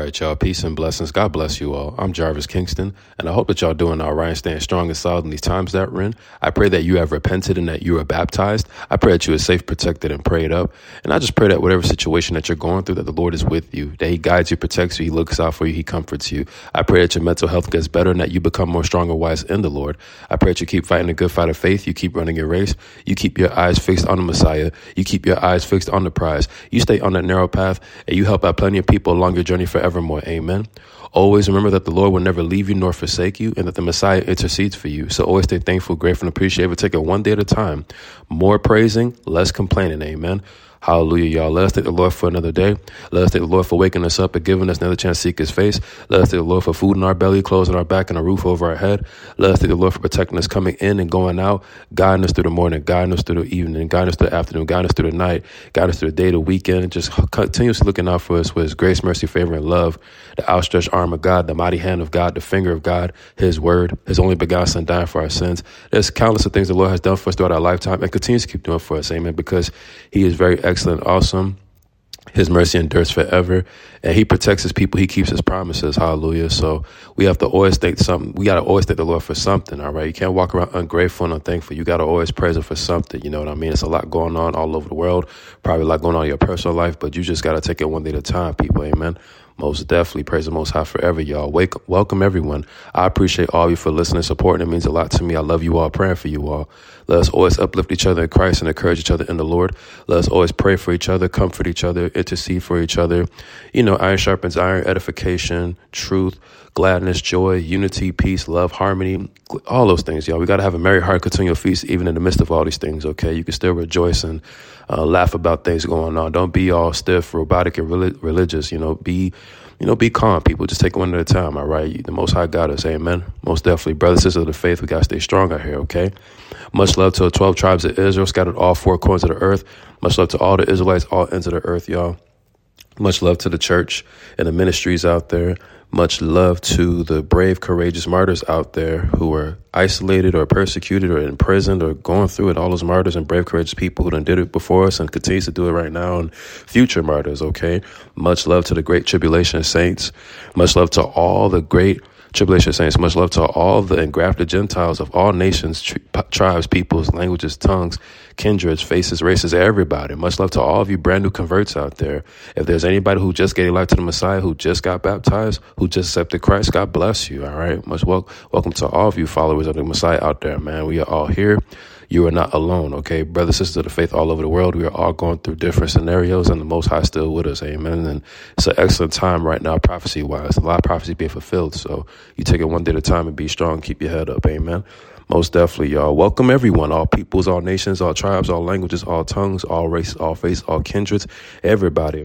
right, y'all. Peace and blessings. God bless you all. I'm Jarvis Kingston, and I hope that y'all doing all right and staying strong and solid in these times that we're in. I pray that you have repented and that you are baptized. I pray that you are safe, protected, and prayed up. And I just pray that whatever situation that you're going through, that the Lord is with you, that He guides you, protects you, He looks out for you, He comforts you. I pray that your mental health gets better and that you become more strong and wise in the Lord. I pray that you keep fighting a good fight of faith. You keep running your race. You keep your eyes fixed on the Messiah. You keep your eyes fixed on the prize. You stay on that narrow path, and you help out plenty of people along your journey forevermore. Amen. Always remember that the Lord will never leave you nor forsake you, and that the Messiah intercedes for you. So always stay thankful, grateful, and appreciative. Take it one day at a time. More praising, less complaining. Amen. Hallelujah, y'all. Let us thank the Lord for another day. Let us thank the Lord for waking us up and giving us another chance to seek His face. Let us thank the Lord for food in our belly, clothes on our back, and a roof over our head. Let us thank the Lord for protecting us coming in and going out, guiding us through the morning, guiding us through the evening, guiding us through the afternoon, guiding us through the night, guiding us through the day, the weekend, and just continuously looking out for us with His grace, mercy, favor, and love, the outstretched arm of God, the mighty hand of God, the finger of God, His word, His only begotten Son dying for our sins. There's countless of things the Lord has done for us throughout our lifetime and continues to keep doing for us. Amen. Because He is very excellent, awesome. His mercy endures forever, and He protects His people. He keeps His promises. Hallelujah. So we have to always thank something. We got to always thank the Lord for something. All right. You can't walk around ungrateful and unthankful. You got to always praise Him for something. You know what I mean? It's a lot going on all over the world, probably a lot going on in your personal life, but you just got to take it one day at a time, people. Amen. Most definitely praise the Most High forever, y'all. Welcome, everyone. I appreciate all of you for listening and supporting. It means a lot to me. I love you all, praying for you all. Let us always uplift each other in Christ and encourage each other in the Lord. Let us always pray for each other, comfort each other, intercede for each other. You know, iron sharpens iron, edification, truth, gladness, joy, unity, peace, love, harmony, all those things, y'all. We got to have a merry heart, continual feast, even in the midst of all these things, okay? You can still rejoice and laugh about things going on. Don't be all stiff, robotic, and religious, be calm, people. Just take it one at a time, all right? The Most High got us, amen? Most definitely. Brothers and sisters of the faith, we got to stay strong out here, okay? Much love to the 12 tribes of Israel, scattered all four corners of the earth. Much love to all the Israelites, all ends of the earth, y'all. Much love to the church and the ministries out there. Much love to the brave, courageous martyrs out there who are isolated or persecuted or imprisoned or going through it. All those martyrs and brave, courageous people who done did it before us and continues to do it right now, and future martyrs, okay? Much love to the great tribulation saints. Much love to all the great tribulation saints. Much love to all the engrafted Gentiles of all nations, tribes, peoples, languages, tongues, kindreds, faces, races, everybody. Much love to all of you brand new converts out there. If there's anybody who just gave life to the Messiah, who just got baptized, who just accepted Christ, God bless you. All right. Much welcome to all of you followers of the Messiah out there, man. We are all here. You are not alone, okay? Brothers, sisters of the faith all over the world, we are all going through different scenarios, and the Most High is still with us, amen? And it's an excellent time right now, prophecy-wise. A lot of prophecy being fulfilled, so you take it one day at a time and be strong, keep your head up, amen? Most definitely, y'all. Welcome, everyone, all peoples, all nations, all tribes, all languages, all tongues, all races, all faiths, all kindreds, everybody.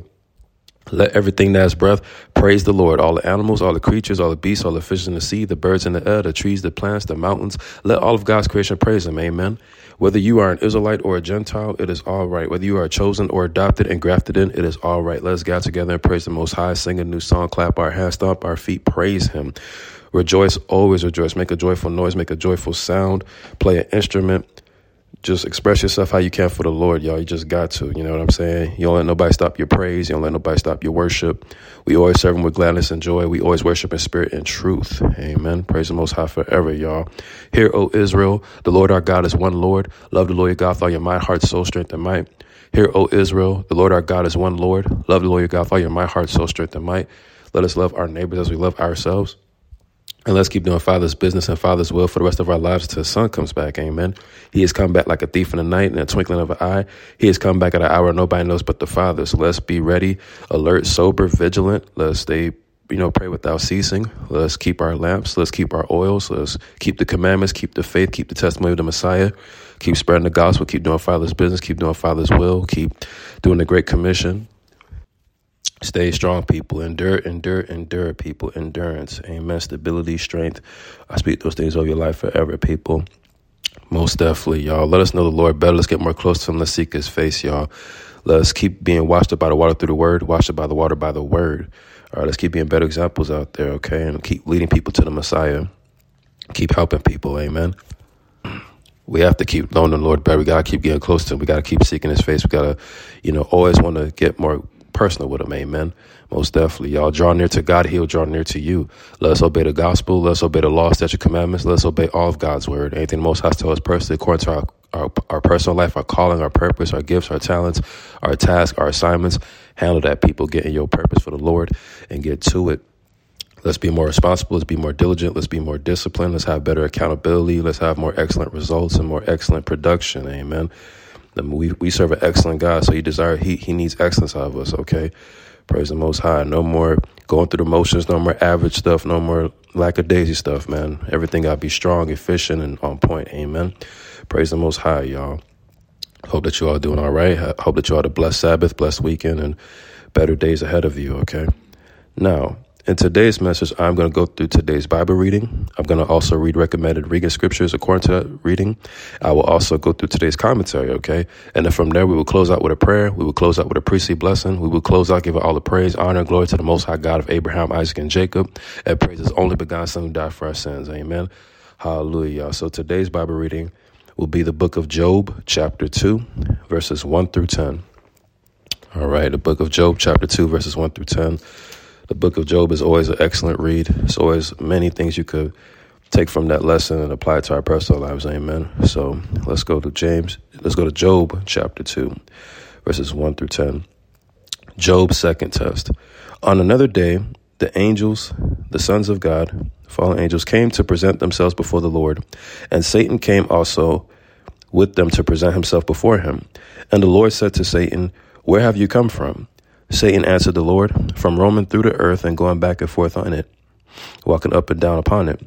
Let everything that has breath praise the Lord. All the animals, all the creatures, all the beasts, all the fishes in the sea, the birds in the air, the trees, the plants, the mountains. Let all of God's creation praise Him. Amen. Whether you are an Israelite or a Gentile, it is all right. Whether you are chosen or adopted and grafted in, it is all right. Let us get together and praise the Most High, sing a new song, clap our hands, stomp our feet, praise Him. Rejoice, always rejoice. Make a joyful noise, make a joyful sound, play an instrument. Just express yourself how you can for the Lord, y'all. You just got to, you know what I'm saying? You don't let nobody stop your praise. You don't let nobody stop your worship. We always serve Him with gladness and joy. We always worship in spirit and truth. Amen. Praise the Most High forever, y'all. Hear, O Israel, the Lord our God is one Lord. Love the Lord your God with all your mind, heart, soul, strength, and might. Hear, O Israel, the Lord our God is one Lord. Love the Lord your God with all your mind, heart, soul, strength, and might. Let us love our neighbors as we love ourselves. And let's keep doing Father's business and Father's will for the rest of our lives till His Son comes back. Amen. He has come back like a thief in the night in a twinkling of an eye. He has come back at an hour nobody knows but the Father. So let's be ready, alert, sober, vigilant. Let's stay, pray without ceasing. Let's keep our lamps. Let's keep our oils. Let's keep the commandments, keep the faith, keep the testimony of the Messiah. Keep spreading the gospel. Keep doing Father's business. Keep doing Father's will. Keep doing the Great Commission. Stay strong, people. Endure, people. Endurance. Amen. Stability, strength. I speak those things over your life forever, people. Most definitely, y'all. Let us know the Lord better. Let's get more close to Him. Let's seek His face, y'all. Let's keep being washed up by the water through the word, washed up by the water by the word. All right, let's keep being better examples out there, okay? And keep leading people to the Messiah. Keep helping people, amen. We have to keep knowing the Lord better. We got to keep getting close to Him. We got to keep seeking His face. We got to, always want to get more personal with Him, amen. Most definitely. Y'all draw near to God, he'll draw near to you. Let us obey the gospel. Let's obey the law, statute, commandments. Let's obey all of God's word. Anything the Most High tells us personally, according to our personal life, our calling, our purpose, our gifts, our talents, our tasks, our assignments. Handle that, people. Get in your purpose for the Lord and get to it. Let's be more responsible. Let's be more diligent. Let's be more disciplined. Let's have better accountability. Let's have more excellent results and more excellent production. Amen. We serve an excellent God, so he needs excellence out of us, okay? Praise the Most High. No more going through the motions, no more average stuff, no more lackadaisy stuff, man. Everything got to be strong, efficient, and on point. Amen. Praise the Most High, y'all. Hope that you all doing all right. Hope that you all had a blessed Sabbath, blessed weekend, and better days ahead of you, okay? Now, in today's message, I'm going to go through today's Bible reading. I'm going to also read recommended reading scriptures according to that reading. I will also go through today's commentary, okay? And then from there, we will close out with a prayer. We will close out with a priestly blessing. We will close out giving all the praise, honor, and glory to the Most High God of Abraham, Isaac, and Jacob, and praise His only begotten Son who died for our sins. Amen. Hallelujah, y'all. So today's Bible reading will be the book of Job, chapter 2, verses 1 through 10. All right, the book of Job, chapter 2, verses 1 through 10. The book of Job is always an excellent read. There's always many things you could take from that lesson and apply it to our personal lives. Amen. So let's go to Job chapter 2, verses 1 through 10. Job's second test. On another day, the angels, the sons of God, fallen angels, came to present themselves before the Lord, and Satan came also with them to present himself before him. And the Lord said to Satan, "Where have you come from?" Satan answered the Lord, "From roaming through the earth and going back and forth on it, walking up and down upon it."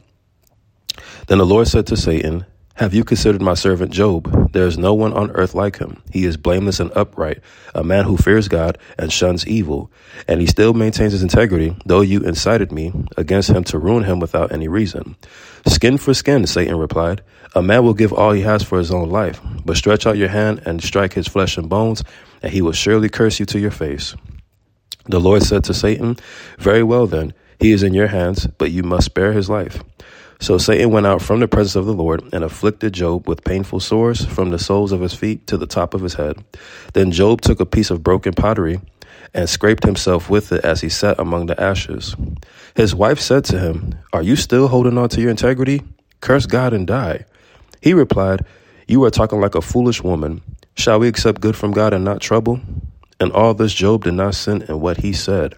Then the Lord said to Satan, "Have you considered my servant Job? There is no one on earth like him. He is blameless and upright, a man who fears God and shuns evil. And he still maintains his integrity, though you incited me against him to ruin him without any reason." "Skin for skin," Satan replied. "A man will give all he has for his own life. But stretch out your hand and strike his flesh and bones, and he will surely curse you to your face." The Lord said to Satan, "Very well then, he is in your hands, but you must spare his life." So Satan went out from the presence of the Lord and afflicted Job with painful sores from the soles of his feet to the top of his head. Then Job took a piece of broken pottery and scraped himself with it as he sat among the ashes. His wife said to him, "Are you still holding on to your integrity? Curse God and die." He replied, "You are talking like a foolish woman. Shall we accept good from God and not trouble?" And all this Job did not sin in what he said.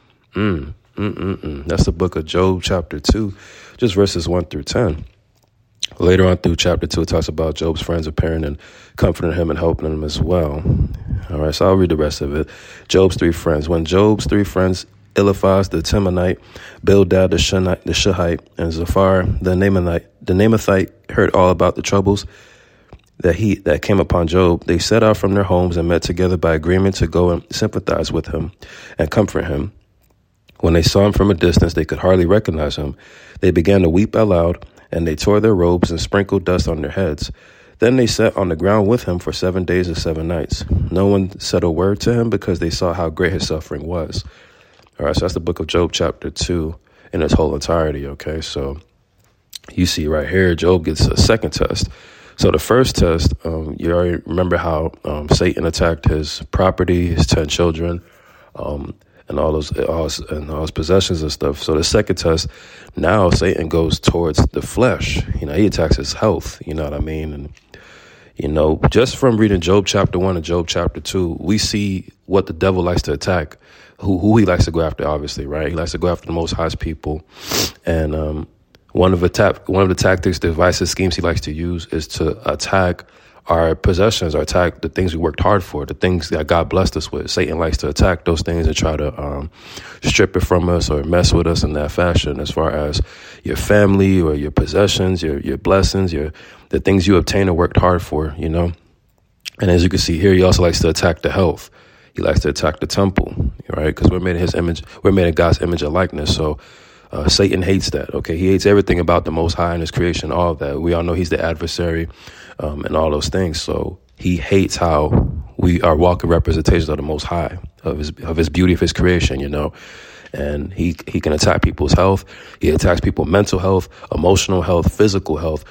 That's the book of Job, chapter 2, just verses 1 through 10. Later on through chapter 2, it talks about Job's friends appearing and comforting him and helping him as well. All right, so I'll read the rest of it. Job's three friends. When Job's three friends, Eliphaz the Temanite, Bildad the Shuhite, and Zophar the Naamathite, heard all about the troubles that came upon Job, they set out from their homes and met together by agreement to go and sympathize with him and comfort him. When they saw him from a distance, they could hardly recognize him. They began to weep aloud, and they tore their robes and sprinkled dust on their heads. Then they sat on the ground with him for 7 days and 7 nights. No one said a word to him because they saw how great his suffering was. All right, so that's the book of Job chapter 2 in its whole entirety, okay? So you see right here, Job gets a second test. So the first test, you already remember how Satan attacked his property, his 10 children, and all his possessions and stuff. So the second test, now Satan goes towards the flesh. He attacks his health. You know what I mean? And just from reading Job chapter 1 and Job chapter 2, we see what the devil likes to attack, who he likes to go after. Obviously, right? He likes to go after the Most High's people, and one of the tactics, devices, schemes he likes to use is to attack our possessions, or attack the things we worked hard for, the things that God blessed us with. Satan likes to attack those things and try to strip it from us or mess with us in that fashion, as far as your family or your possessions, your blessings, the things you obtained and worked hard for, And as you can see here, he also likes to attack the health. He likes to attack the temple, right? Because we're made in his image. We're made in God's image and likeness. So Satan hates that, okay? He hates everything about the Most High and his creation, all of that. We all know he's the adversary and all those things. So he hates how we are walking representations of the Most High, of his beauty, of his creation, And he can attack people's health. He attacks people's mental health, emotional health, physical health,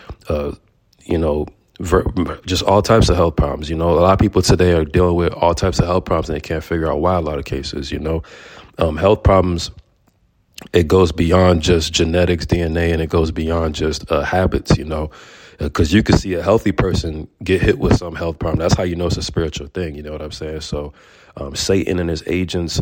just all types of health problems. A lot of people today are dealing with all types of health problems and they can't figure out why a lot of cases, Health problems, it goes beyond just genetics, DNA, and it goes beyond just habits, because you can see a healthy person get hit with some health problem. That's how you know it's a spiritual thing. You know what I'm saying? So Satan and his agents,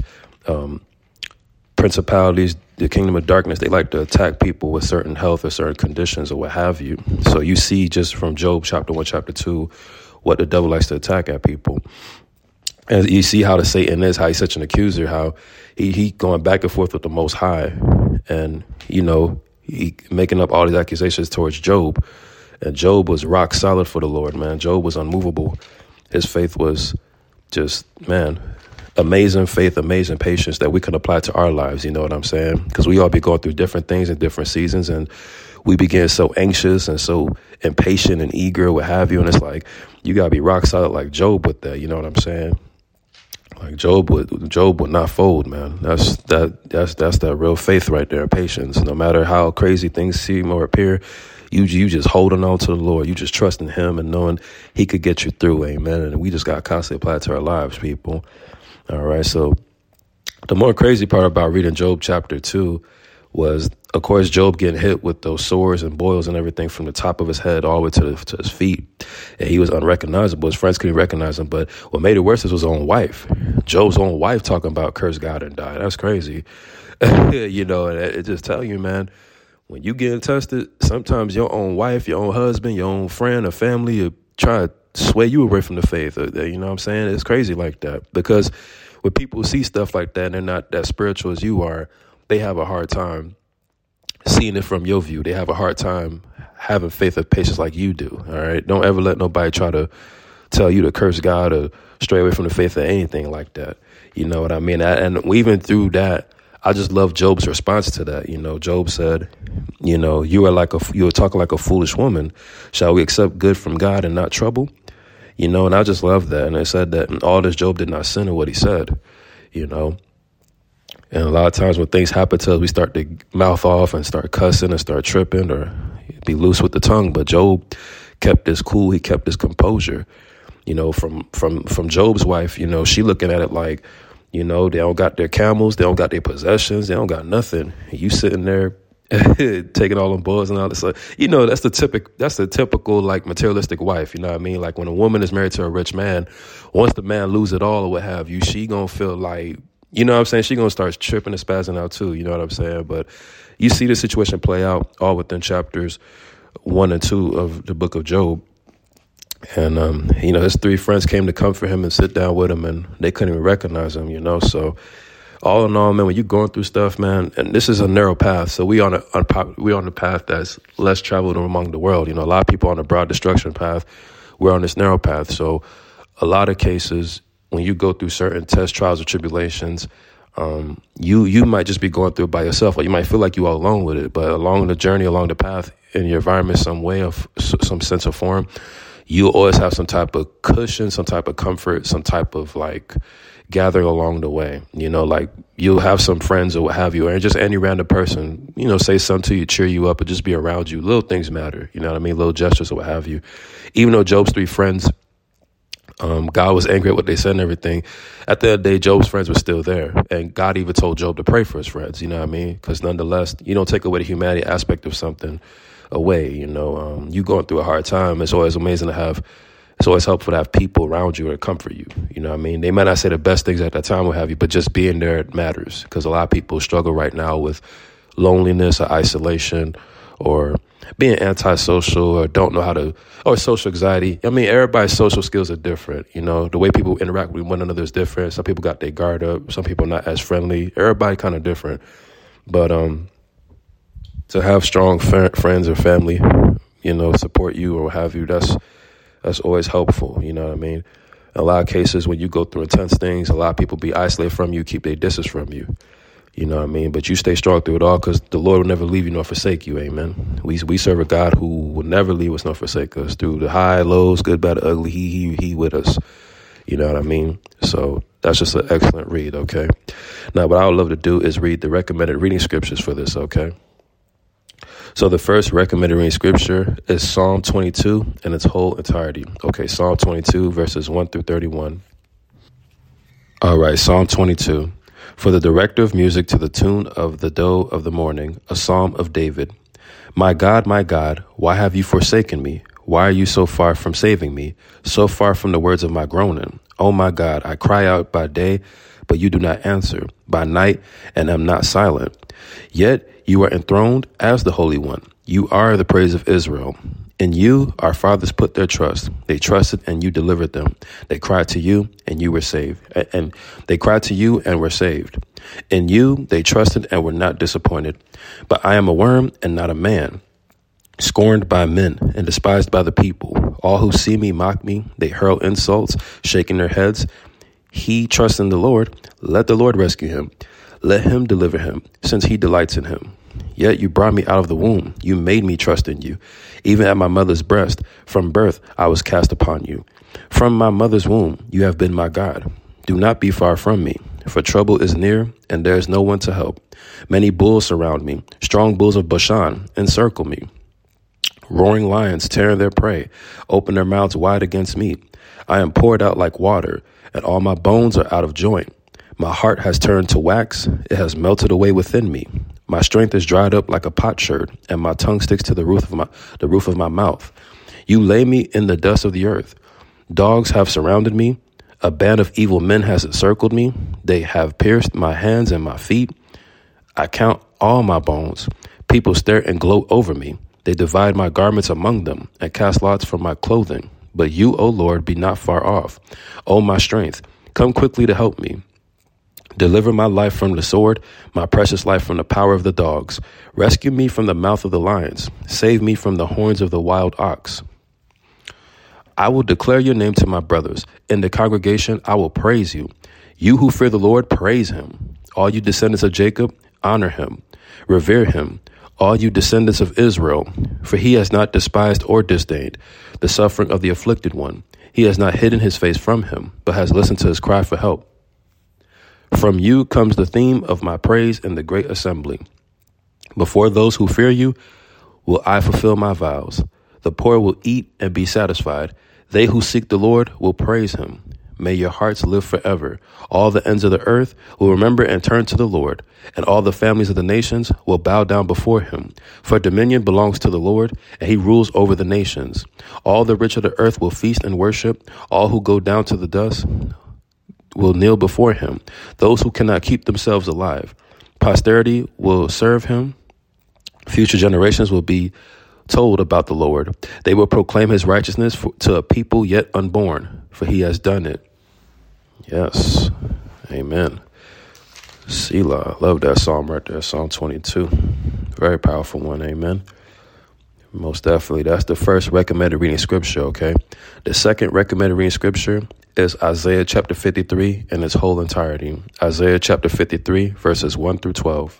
principalities, the kingdom of darkness, they like to attack people with certain health or certain conditions or what have you. So you see just from Job chapter 1, chapter 2, what the devil likes to attack at people. And you see how the Satan is, how he's such an accuser, how he going back and forth with the Most High, and, he making up all these accusations towards Job. And Job was rock solid for the Lord, man. Job was unmovable. His faith was just, man, amazing faith, amazing patience that we can apply to our lives. You know what I'm saying? Because we all be going through different things in different seasons, and we begin so anxious and so impatient and eager, what have you. And it's like, you got to be rock solid like Job with that. You know what I'm saying? Like Job would not fold, man. That's that real faith right there, patience. No matter how crazy things seem or appear, you just holding on to the Lord. You just trusting Him and knowing He could get you through, amen. And we just got to constantly apply it to our lives, people. All right, so the more crazy part about reading Job chapter 2 was, of course, Job getting hit with those sores and boils and everything from the top of his head all the way to his feet. And he was unrecognizable. His friends couldn't recognize him. But what made it worse was his own wife. Job's own wife talking about curse God and die. That's crazy. And it just tell you, man, when you getting tested, sometimes your own wife, your own husband, your own friend or family will try to sway you away from the faith. You know what I'm saying? It's crazy like that. Because when people see stuff like that and they're not that spiritual as you are, they have a hard time seeing it from your view. They have a hard time having faith and patience like you do. All right. Don't ever let nobody try to tell you to curse God or stray away from the faith or anything like that. You know what I mean? And even through that, I just love Job's response to that. Job said, you are talking like a foolish woman. Shall we accept good from God and not trouble? And I just love that. And it said that in all this, Job did not sin in what he said, And a lot of times when things happen to us, we start to mouth off and start cussing and start tripping or be loose with the tongue. But Job kept his cool. He kept his composure. From Job's wife, she looking at it like, they don't got their camels, they don't got their possessions, they don't got nothing. You sitting there taking all them boys and all this stuff. That's the typical like materialistic wife. You know what I mean? Like when a woman is married to a rich man, once the man lose it all or what have you, she gonna feel like, you know what I'm saying? She gonna start tripping and spazzing out too. You know what I'm saying? But you see the situation play out all within chapters 1 and 2 of the book of Job. And, his 3 friends came to comfort him and sit down with him, and they couldn't even recognize him, So all in all, man, when you're going through stuff, man, and this is a narrow path. So we on the path that's less traveled among the world. A lot of people on the broad destruction path. We're on this narrow path. So a lot of cases, when you go through certain tests, trials, or tribulations, you might just be going through it by yourself, or you might feel like you are alone with it. But along the journey, along the path, in your environment, some way of some sense of form, you always have some type of cushion, some type of comfort, some type of like gathering along the way. Like you'll have some friends or what have you, or just any random person, say something to you, cheer you up, or just be around you. Little things matter. You know what I mean? Little gestures or what have you. Even though Job's 3 friends, God was angry at what they said and everything. At the end of the day, Job's friends were still there. And God even told Job to pray for his friends. You know what I mean? Because nonetheless, you don't take away the humanity aspect of something away. You going through a hard time. It's always helpful to have people around you to comfort you. You know what I mean? They might not say the best things at that time, what have you, but just being there matters. Because a lot of people struggle right now with loneliness or isolation or being antisocial or don't know how to, or social anxiety. I mean, everybody's social skills are different. The way people interact with one another is different. Some people got their guard up. Some people not as friendly. Everybody kind of different. But to have strong friends or family, support you or what have you, that's always helpful. You know what I mean? In a lot of cases, when you go through intense things, a lot of people be isolated from you, keep their distance from you. You know what I mean? But you stay strong through it all because the Lord will never leave you nor forsake you. Amen. We serve a God who will never leave us nor forsake us. Through the high, lows, good, bad, ugly, he with us. You know what I mean? So that's just an excellent read, okay? Now, what I would love to do is read the recommended reading scriptures for this, okay? So the first recommended reading scripture is Psalm 22 in its whole entirety. Okay, Psalm 22, verses 1 through 31. All right, Psalm 22. For the director of music to the tune of the Doe of the Morning, a psalm of David. My God, why have you forsaken me? Why are you so far from saving me, so far from the words of my groaning? Oh my God, I cry out by day, but you do not answer, by night, and am not silent. Yet you are enthroned as the Holy One. You are the praise of Israel. In you, our fathers put their trust. They trusted and you delivered them. They cried to you and you were saved. And they cried to you and were saved. In you, they trusted and were not disappointed. But I am a worm and not a man, scorned by men and despised by the people. All who see me mock me. They hurl insults, shaking their heads. He trusts in the Lord. Let the Lord rescue him. Let him deliver him, since he delights in him. Yet you brought me out of the womb. You made me trust in you. Even at my mother's breast, from birth, I was cast upon you. From my mother's womb, you have been my God. Do not be far from me, for trouble is near, and there is no one to help. Many bulls surround me. Strong bulls of Bashan encircle me. Roaring lions tearing their prey, open their mouths wide against me. I am poured out like water, and all my bones are out of joint. My heart has turned to wax. It has melted away within me. My strength is dried up like a potsherd, and my tongue sticks to the roof of my mouth. You lay me in the dust of the earth. Dogs have surrounded me. A band of evil men has encircled me. They have pierced my hands and my feet. I count all my bones. People stare and gloat over me. They divide my garments among them and cast lots for my clothing. But you, O Lord, be not far off. O my strength, come quickly to help me. Deliver my life from the sword, my precious life from the power of the dogs. Rescue me from the mouth of the lions. Save me from the horns of the wild ox. I will declare your name to my brothers. In the congregation, I will praise you. You who fear the Lord, praise him. All you descendants of Jacob, honor him. Revere him, all you descendants of Israel. For he has not despised or disdained the suffering of the afflicted one. He has not hidden his face from him, but has listened to his cry for help. From you comes the theme of my praise in the great assembly. Before those who fear you will I fulfill my vows. The poor will eat and be satisfied. They who seek the Lord will praise him. May your hearts live forever. All the ends of the earth will remember and turn to the Lord, and all the families of the nations will bow down before him. For dominion belongs to the Lord, and he rules over the nations. All the rich of the earth will feast and worship. All who go down to the dust will kneel before him. Those who cannot keep themselves alive. Posterity will serve him. Future generations will be told about the Lord. They will proclaim his righteousness to a people yet unborn, for he has done it. Yes. Amen. Selah. I love that psalm right there. Psalm 22. Very powerful one. Amen. Most definitely. That's the first recommended reading scripture, okay? The second recommended reading scripture is Isaiah chapter 53 in its whole entirety. Isaiah chapter 53, verses 1 through 12.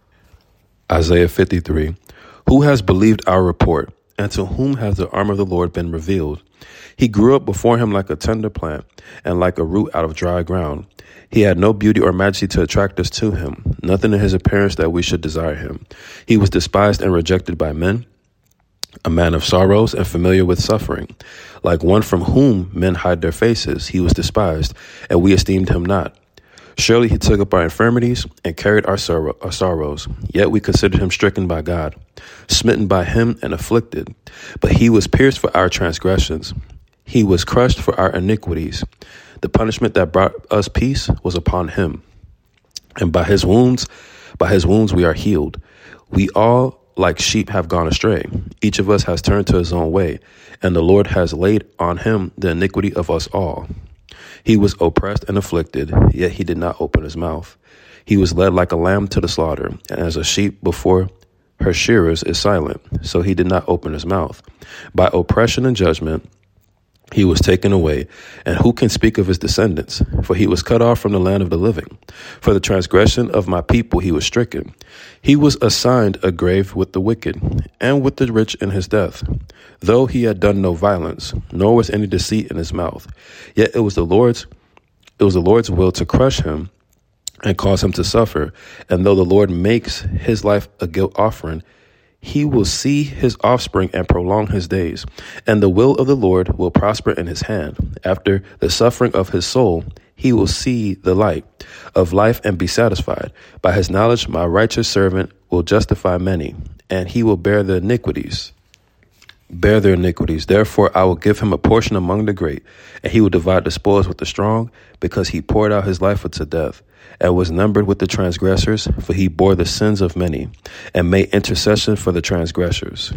Isaiah 53. Who has believed our report, and to whom has the arm of the Lord been revealed? He grew up before him like a tender plant, and like a root out of dry ground. He had no beauty or majesty to attract us to him, nothing in his appearance that we should desire him. He was despised and rejected by men, a man of sorrows and familiar with suffering. Like one from whom men hide their faces, he was despised, and we esteemed him not. Surely he took up our infirmities and carried our sorrows. Yet we considered him stricken by God, smitten by him and afflicted. But he was pierced for our transgressions. He was crushed for our iniquities. The punishment that brought us peace was upon him. And by his wounds we are healed. We all like sheep have gone astray. Each of us has turned to his own way, and the Lord has laid on him the iniquity of us all. He was oppressed and afflicted, yet he did not open his mouth. He was led like a lamb to the slaughter, and as a sheep before her shearers is silent, so he did not open his mouth. By oppression and judgment he was taken away, and who can speak of his descendants? For he was cut off from the land of the living. For the transgression of my people he was stricken. He was assigned a grave with the wicked, and with the rich in his death. Though he had done no violence, nor was any deceit in his mouth, yet it was the Lord's will to crush him and cause him to suffer. And though the Lord makes his life a guilt offering, he will see his offspring and prolong his days, and the will of the Lord will prosper in his hand. After the suffering of his soul, he will see the light of life and be satisfied. By his knowledge, my righteous servant will justify many, and he will bear their iniquities. Therefore, I will give him a portion among the great, and he will divide the spoils with the strong, because he poured out his life unto death, and was numbered with the transgressors, for he bore the sins of many, and made intercession for the transgressors.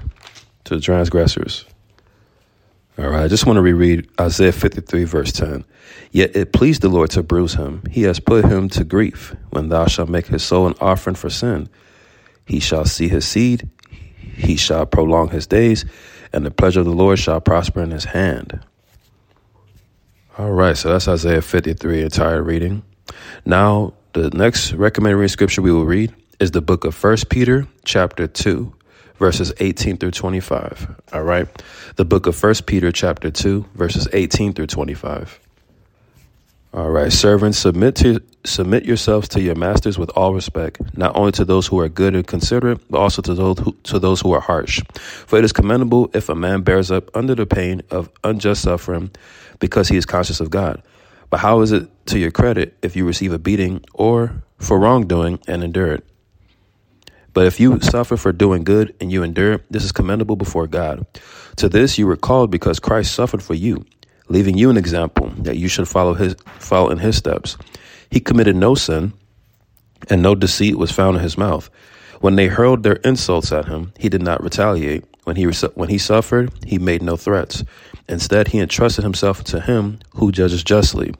All right, I just want to reread Isaiah 53, verse 10. Yet it pleased the Lord to bruise him. He has put him to grief. When thou shalt make his soul an offering for sin, he shall see his seed, he shall prolong his days, and the pleasure of the Lord shall prosper in his hand. All right, so that's Isaiah 53, entire reading. Now, the next recommended reading scripture we will read is the book of 1 Peter, chapter 2, verses 18 through 25. All right, the book of 1 Peter, chapter 2, verses 18 through 25. All right, servants, submit yourselves to your masters with all respect, not only to those who are good and considerate, but also to those who are harsh. For it is commendable if a man bears up under the pain of unjust suffering, because he is conscious of God. But how is it to your credit if you receive a beating or for wrongdoing and endure it? But if you suffer for doing good and you endure, this is commendable before God. To this you were called, because Christ suffered for you, leaving you an example that you should follow in his steps. He committed no sin, and no deceit was found in his mouth. When they hurled their insults at him, he did not retaliate. When he suffered, he made no threats. Instead, he entrusted himself to him who judges justly.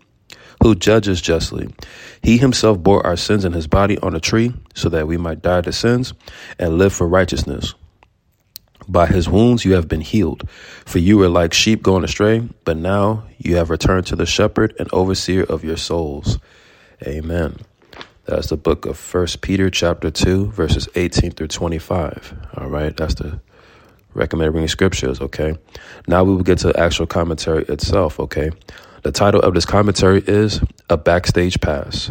He himself bore our sins in his body on a tree, so that we might die to sins and live for righteousness. By his wounds you have been healed, for you were like sheep going astray, but now you have returned to the shepherd and overseer of your souls. Amen. That's the book of 1 Peter chapter 2, verses 18 through 25. All right, that's the recommended reading scriptures, okay? Now we will get to the actual commentary itself, okay? The title of this commentary is A Backstage Pass.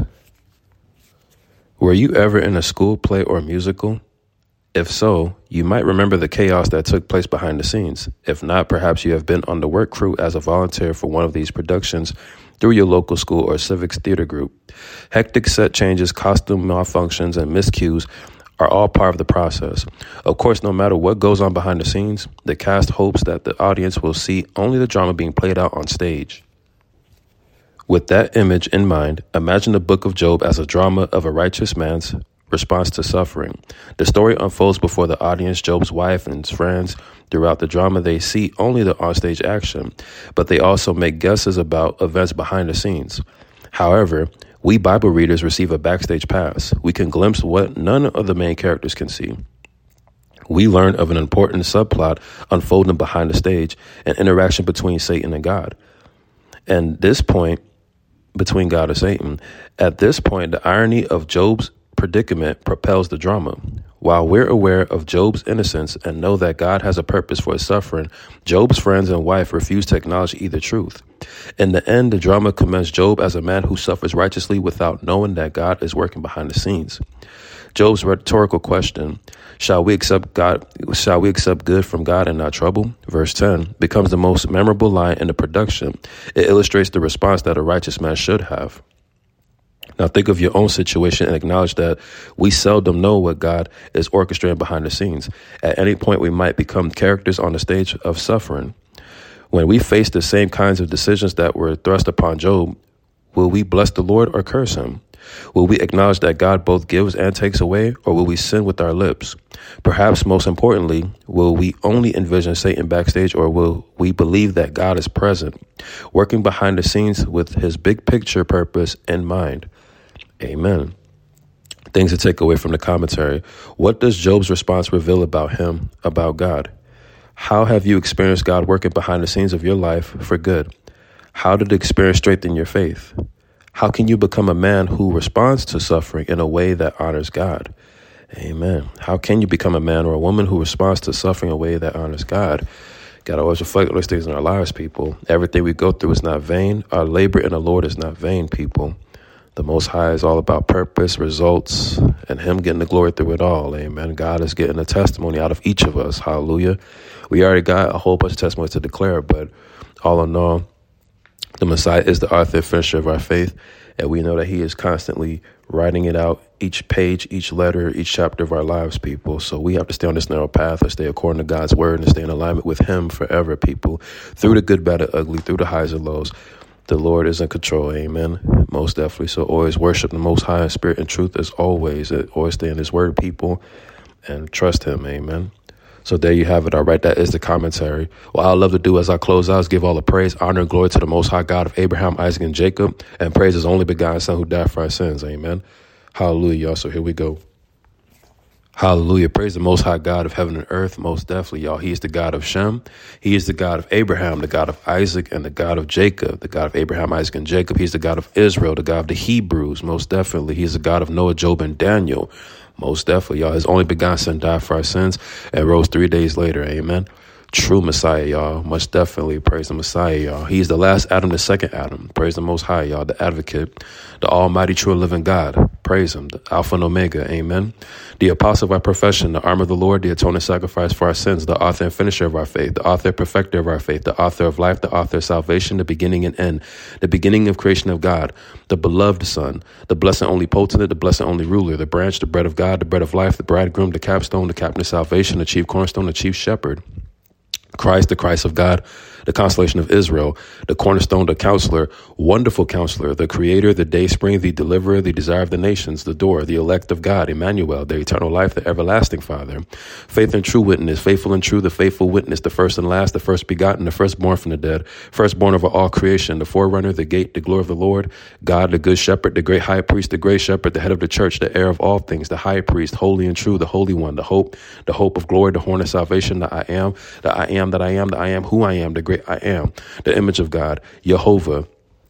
Were you ever in a school play or musical? If so, you might remember the chaos that took place behind the scenes. If not, perhaps you have been on the work crew as a volunteer for one of these productions through your local school or civics theater group. Hectic set changes, costume malfunctions, and miscues are all part of the process. Of course, no matter what goes on behind the scenes, the cast hopes that the audience will see only the drama being played out on stage. With that image in mind, imagine the book of Job as a drama of a righteous man's response to suffering. The story unfolds before the audience. Job's wife and his friends. Throughout the drama, they see only the onstage action, but they also make guesses about events behind the scenes. However, we Bible readers receive a backstage pass. We can glimpse what none of the main characters can see. We learn of an important subplot unfolding behind the stage, an interaction between Satan and God. And this point, between God and Satan, at this point, the irony of Job's predicament propels the drama. While we're aware of Job's innocence and know that God has a purpose for his suffering, Job's friends and wife refuse to acknowledge either truth. In the end, the drama commends Job as a man who suffers righteously without knowing that God is working behind the scenes. Job's rhetorical question, shall we accept good from God and not trouble? Verse 10 becomes the most memorable line in the production. It illustrates the response that a righteous man should have. Now think of your own situation and acknowledge that we seldom know what God is orchestrating behind the scenes. At any point, we might become characters on the stage of suffering. When we face the same kinds of decisions that were thrust upon Job, will we bless the Lord or curse him? Will we acknowledge that God both gives and takes away, or will we sin with our lips? Perhaps most importantly, will we only envision Satan backstage, or will we believe that God is present, working behind the scenes with his big picture purpose in mind? Amen. Things to take away from the commentary. What does Job's response reveal about him, about God? How have you experienced God working behind the scenes of your life for good? How did the experience strengthen your faith? How can you become a man who responds to suffering in a way that honors God? Amen. How can you become a man or a woman who responds to suffering in a way that honors God? Got to always reflect on those things in our lives, people. Everything we go through is not vain. Our labor in the Lord is not vain, people. The Most High is all about purpose, results, and him getting the glory through it all. Amen. God is getting a testimony out of each of us. Hallelujah. We already got a whole bunch of testimonies to declare, but all in all, The Messiah is the author and finisher of our faith, and we know that he is constantly writing it out, each page, each letter, each chapter of our lives, people. So we have to stay on this narrow path and stay according to God's word and stay in alignment with him forever, people. Through the good, bad, and ugly, through the highs and lows, the Lord is in control, amen. Most definitely. So always worship the Most High in spirit and truth as always. Always stay in his word, people, and trust him, amen. So there you have it. All right, that is the commentary. What I love to do as I close out is give all the praise, honor, and glory to the Most High God of Abraham, Isaac, and Jacob, and praise his only begotten Son who died for our sins. Amen. Hallelujah, y'all. So here we go. Hallelujah. Praise the Most High God of heaven and earth. Most definitely, y'all. He is the God of Shem. He is the God of Abraham, the God of Isaac, and the God of Jacob. The God of Abraham, Isaac, and Jacob. He's the God of Israel, the God of the Hebrews. Most definitely. He's the God of Noah, Job, and Daniel. Most definitely, y'all. His only begotten Son died for our sins and rose 3 days later. Amen. True Messiah, y'all. Much definitely. Praise the Messiah, y'all. He's the last Adam, the second Adam. Praise the Most High, y'all. The advocate, the almighty, true, living God. Praise him. The Alpha and Omega. Amen. The apostle of our profession, the arm of the Lord, the atoning sacrifice for our sins, the author and finisher of our faith, the author and perfecter of our faith, the author of life, the author of salvation, the beginning and end, the beginning of creation of God, the beloved Son, the blessed only potentate, the blessed only ruler, the branch, the bread of God, the bread of life, the bridegroom, the capstone, the captain of salvation, the chief cornerstone, the chief shepherd. Christ, the Christ of God, the consolation of Israel, the cornerstone, the counselor, wonderful counselor, the creator, the dayspring, the deliverer, the desire of the nations, the door, the elect of God, Emmanuel, the eternal life, the everlasting Father, faith and true witness, faithful and true, the faithful witness, the first and last, the first begotten, the firstborn from the dead, firstborn over all creation, the forerunner, the gate, the glory of the Lord, God, the good shepherd, the great high priest, the great shepherd, the head of the church, the heir of all things, the high priest, holy and true, the holy one, the hope of glory, the horn of salvation, the I am, that I am, that I am, that I am who I am, the great I am, the image of God, Jehovah,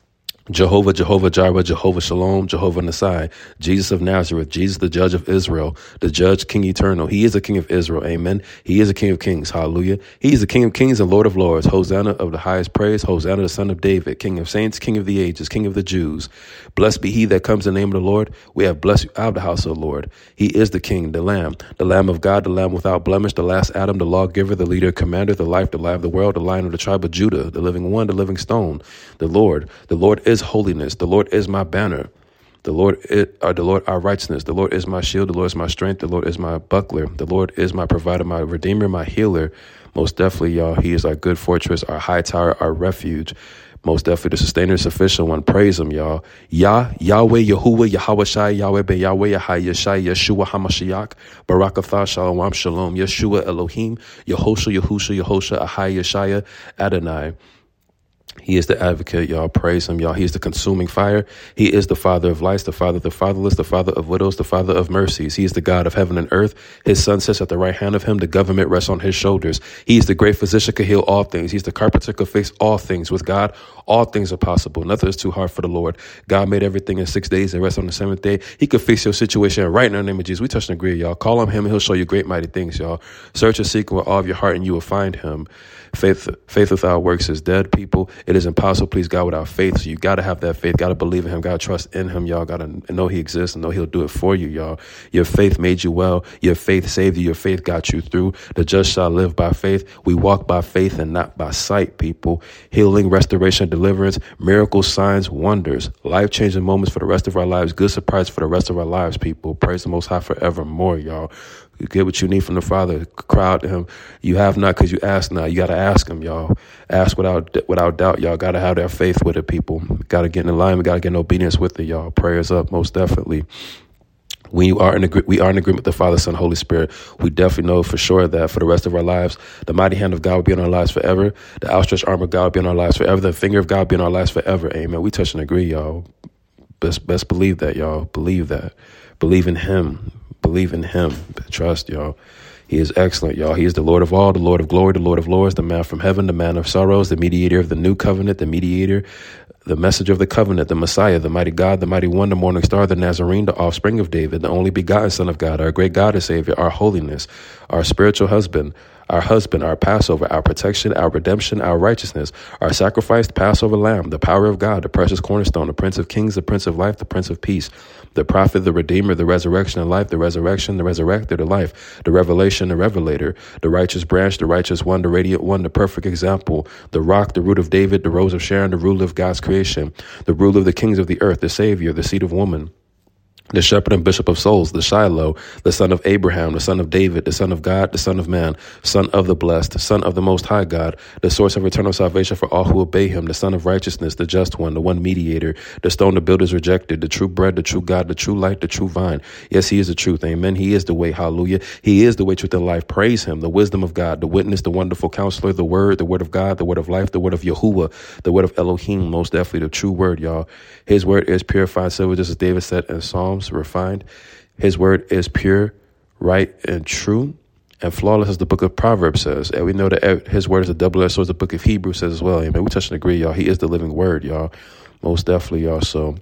Jehovah Jireh, Jehovah Shalom, Jehovah Nisai, Jesus of Nazareth, Jesus the judge of Israel, the judge, King eternal. He is the King of Israel. Amen. He is the King of kings. Hallelujah. He is the King of kings and Lord of lords. Hosanna of the highest praise. Hosanna the Son of David, King of saints, King of the ages, King of the Jews. Blessed be he that comes in the name of the Lord. We have blessed you out of the house of the Lord. He is the King, the Lamb of God, the Lamb without blemish, the last Adam, the lawgiver, the leader, commander, the life of the world, the Lion of the tribe of Judah, the living one, the living stone, the Lord is holiness. The Lord is my banner. The Lord our righteousness. The Lord is my shield. The Lord is my strength. The Lord is my buckler. The Lord is my provider, my redeemer, my healer. Most definitely, y'all, he is our good fortress, our high tower, our refuge. Most definitely the sustainer, sufficient one. Praise him, y'all. Yahweh, Yahuwah, Yahweh Shai, Yahweh Be, Yahweh Yahai, Yeshai, Yeshua HaMashiach, Barakatha, Shalom, Shalom, Yeshua Elohim, Yehosha, Ahai, Yeshaya, Adonai. He is the advocate, y'all. Praise him, y'all. He is the consuming fire. He is the father of lights, the father of the fatherless, the father of widows, the father of mercies. He is the God of heaven and earth. His son sits at the right hand of him. The government rests on his shoulders. He is the great physician, could heal all things. He's the carpenter, could fix all things. With God, all things are possible. Nothing is too hard for the Lord. God made everything in 6 days and rest on the seventh day. He could fix your situation right in the name of Jesus. We touch and agree, y'all. Call on him and he'll show you great mighty things, y'all. Search and seek with all of your heart and you will find him. Faith without works is dead, people. It is impossible to please God without faith. So you got to have that faith. Got to believe in him. Got to trust in him, y'all. Got to know he exists and know he'll do it for you, y'all. Your faith made you well. Your faith saved you. Your faith got you through. The just shall live by faith. We walk by faith and not by sight, people. Healing, restoration, deliverance, miracles, signs, wonders, life-changing moments for the rest of our lives. Good surprise for the rest of our lives, people. Praise the Most High forevermore, y'all. You get what you need from the Father. Cry out to him. You have not because you ask not. You got to ask him, y'all. Ask without doubt, y'all. Got to have that faith with it, people. Got to get in alignment. Got to get in obedience with it, y'all. Prayers up, most definitely. We are in agreement with the Father, Son, Holy Spirit. We definitely know for sure that for the rest of our lives, the mighty hand of God will be on our lives forever. The outstretched arm of God will be on our lives forever. The finger of God will be on our lives forever. Amen. We touch and agree, y'all. Best believe that, y'all. Believe that. Believe in him. Believe in him. Trust, y'all. He is excellent, y'all. He is the Lord of all, the Lord of glory, the Lord of lords, the man from heaven, the man of sorrows, the mediator of the new covenant, the mediator, the messenger of the covenant, the Messiah, the mighty God, the mighty one, the morning star, the Nazarene, the offspring of David, the only begotten Son of God, our great God and Savior, our holiness, our spiritual husband, our husband, our Passover, our protection, our redemption, our righteousness, our sacrificed Passover lamb, the power of God, the precious cornerstone, the Prince of Kings, the Prince of Life, the Prince of Peace, the prophet, the redeemer, the resurrection and life, the resurrection, the resurrector, the life, the revelation, the revelator, the righteous branch, the righteous one, the radiant one, the perfect example, the rock, the root of David, the rose of Sharon, the ruler of God's creation, the ruler of the kings of the earth, the savior, the seed of woman, the shepherd and bishop of souls, the Shiloh, the son of Abraham, the son of David, the son of God, the son of man, son of the blessed, son of the most high God, the source of eternal salvation for all who obey him, the son of righteousness, the just one, the one mediator, the stone the builders rejected, the true bread, the true God, the true light, the true vine. Yes, he is the truth. Amen. He is the way. Hallelujah. He is the way, truth, and life. Praise him. The wisdom of God, the witness, the wonderful counselor, the word of God, the word of life, the word of Yahuwah, the word of Elohim, most definitely the true word, y'all. His word is purified silver, just as David said in Psalms, refined. His word is pure, right, and true, and flawless, as the book of Proverbs says. And we know that his word is a double-edged sword, as the book of Hebrews says as well. Amen. We touch and agree, y'all. He is the living word, y'all. Most definitely, y'all. So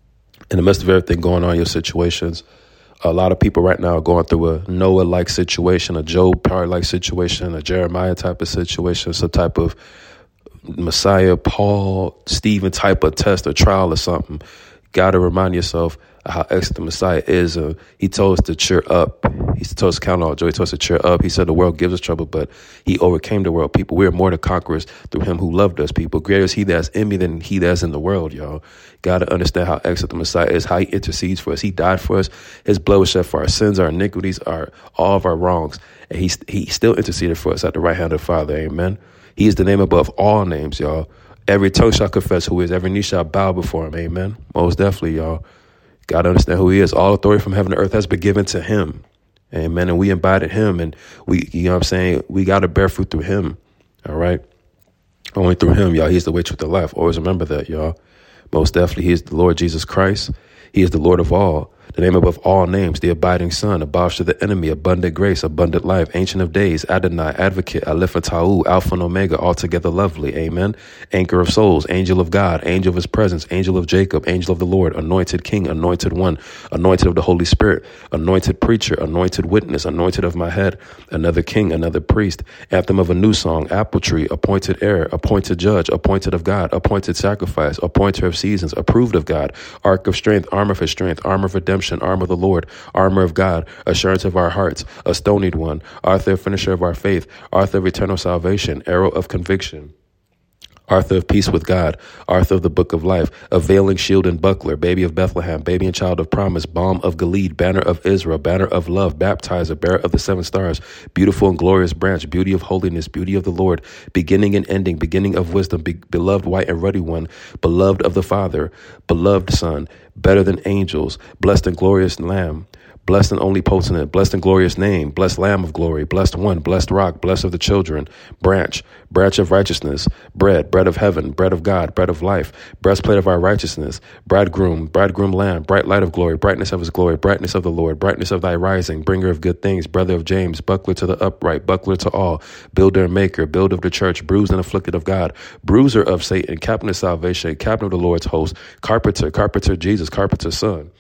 in the midst of everything going on in your situations, a lot of people right now are going through a Noah-like situation, a Job-like situation, a Jeremiah type of situation, some type of Messiah, Paul, Stephen type of test or trial or something. Got to remind yourself how excellent the Messiah is. He told us to cheer up. He told us to count all joy. He told us to cheer up. He said the world gives us trouble, but he overcame the world. People, we are more than conquerors through him who loved us. People, greater is he that's in me than he that's in the world, y'all. Got to understand how excellent the Messiah is, how he intercedes for us. He died for us. His blood was shed for our sins, our iniquities, all of our wrongs. And he still interceded for us at the right hand of the Father. Amen. He is the name above all names, y'all. Every tongue shall confess who he is. Every knee shall bow before him. Amen. Most definitely, y'all. Got to understand who he is. All authority from heaven and earth has been given to him. Amen. And we embodied him. And we, you know what I'm saying? We got to bear fruit through him. All right. Only through him, y'all. He's the way, truth, and life. Always remember that, y'all. Most definitely, he is the Lord Jesus Christ. He is the Lord of all. The name above all names, the abiding Son, abolished to the enemy, abundant grace, abundant life, ancient of days, Adonai, advocate, Aleph Tahu, Alpha and Omega, altogether lovely. Amen. Anchor of souls, angel of God, angel of his presence, angel of Jacob, angel of the Lord, anointed king, anointed one, anointed of the Holy Spirit, anointed preacher, anointed witness, anointed of my head, another king, another priest, anthem of a new song, apple tree, appointed heir, appointed judge, appointed of God, appointed sacrifice, appointer of seasons, approved of God, ark of strength, armor for strength, armor of redemption, armor of the Lord, armor of God, assurance of our hearts, a stonied one, author, finisher of our faith, author of eternal salvation, arrow of conviction, author of peace with God, author of the book of life, availing shield and buckler, baby of Bethlehem, baby and child of promise, balm of Gilead, banner of Israel, banner of love, baptizer, bearer of the seven stars, beautiful and glorious branch, beauty of holiness, beauty of the Lord, beginning and ending, beginning of wisdom, beloved white and ruddy one, beloved of the Father, beloved Son, better than angels, blessed and glorious Lamb, blessed and only potent, blessed and glorious name, blessed Lamb of glory, blessed one, blessed rock, blessed of the children, branch of righteousness, bread of heaven, bread of God, bread of life, breastplate of our righteousness, bridegroom lamb, bright light of glory, brightness of his glory, brightness of the Lord, brightness of thy rising, bringer of good things, brother of James, buckler to the upright, buckler to all, builder and maker, builder of the church, bruised and afflicted of God, bruiser of Satan, captain of salvation, captain of the Lord's host, carpenter Jesus, carpenter's son,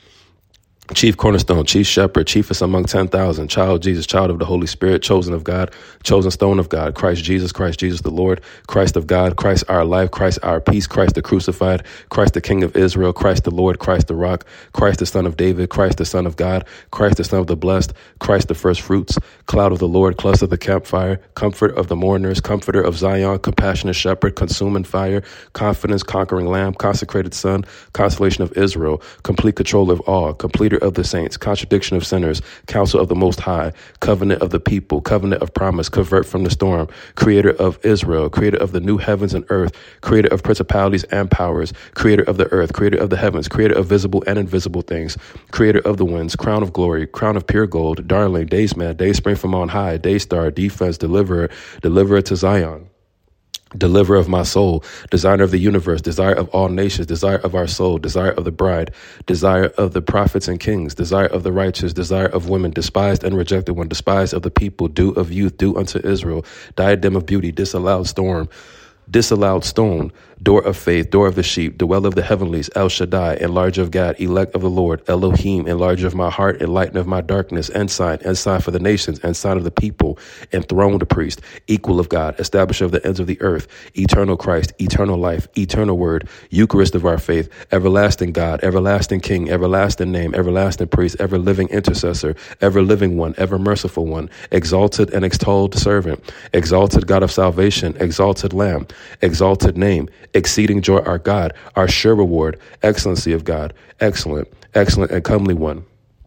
chief cornerstone, chief shepherd, chiefest among 10,000, child Jesus, child of the Holy Spirit, chosen of God, chosen stone of God, Christ Jesus the Lord, Christ of God, Christ our life, Christ our peace, Christ the crucified, Christ the King of Israel, Christ the Lord, Christ the rock, Christ the Son of David, Christ the Son of God, Christ the Son of the blessed, Christ the first fruits, cloud of the Lord, cluster of the campfire, comfort of the mourners, comforter of Zion, compassionate shepherd, consuming fire, confidence, conquering lamb, consecrated son, consolation of Israel, complete control of all, completer of the saints, contradiction of sinners, counsel of the Most High, covenant of the people, covenant of promise, convert from the storm, creator of Israel, creator of the new heavens and earth, creator of principalities and powers, creator of the earth, creator of the heavens, creator of visible and invisible things, creator of the winds, crown of glory, crown of pure gold, darling, days man, day spring from on high, day star, defense, deliverer to Zion, deliverer of my soul, designer of the universe, desire of all nations, desire of our soul, desire of the bride, desire of the prophets and kings, desire of the righteous, desire of women, despised and rejected one, despised of the people, dew of youth, dew unto Israel, diadem of beauty, disallowed storm, disallowed stone, door of faith, door of the sheep, dweller of the heavenlies, El Shaddai, enlarger of God, elect of the Lord, Elohim, enlarger of my heart, enlighten of my darkness, ensign for the nations, ensign of the people, enthroned priest, equal of God, establisher of the ends of the earth, eternal Christ, eternal life, eternal word, Eucharist of our faith, everlasting God, everlasting King, everlasting name, everlasting priest, ever living intercessor, ever living one, ever merciful one, exalted and extolled servant, exalted God of salvation, exalted Lamb, exalted name, exceeding joy our God, our sure reward, excellency of God, excellent and comely one,